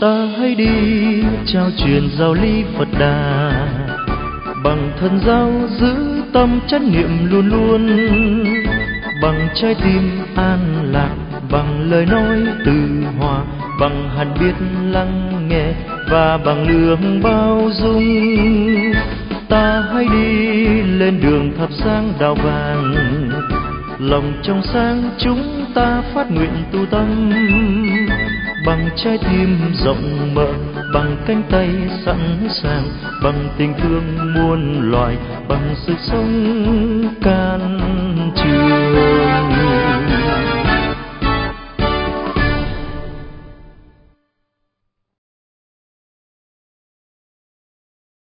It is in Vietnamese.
Ta hãy đi trao truyền giáo lý Phật Đà, bằng thân giao giữ tâm chánh niệm luôn luôn, bằng trái tim an lạc, bằng lời nói từ hòa, bằng hạnh biết lắng nghe và bằng lượng bao dung. Ta hãy đi lên đường thắp sáng đạo vàng, lòng trong sáng chúng ta phát nguyện tu tâm, bằng trái tim rộng mở, bằng cánh tay sẵn sàng, bằng tình thương muôn loài, bằng sức sống can trường.